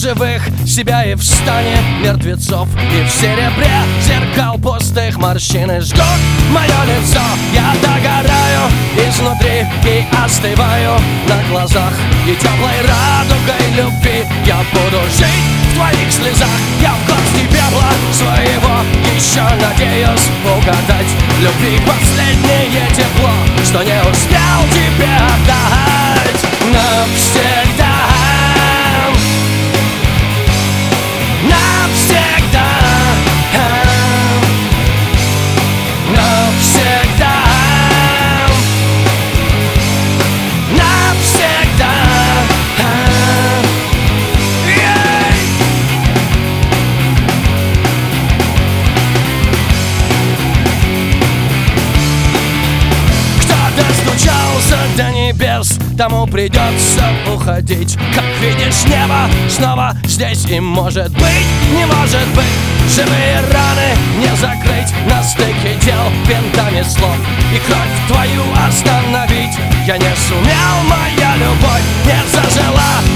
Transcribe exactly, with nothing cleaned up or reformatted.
живых себя и в стане мертвецов, и в серебре зеркал пустых морщины жгут мое лицо. Я догораю изнутри и остываю на глазах, и теплой радугой любви я буду жить в твоих слезах. Я в горсти пепла своего еще надеюсь угадать любви последнее тепло, что не успел тебе отдать. Навсегда, навсегда, навсегда, навсегда. Кто-то стучался до небес, тому придется уходить. Как видишь, небо снова здесь, и может быть, не может быть, живые раны не закрыть на стыке дел винтами слов, и кровь твою остановить я не сумел. Моя любовь не зажила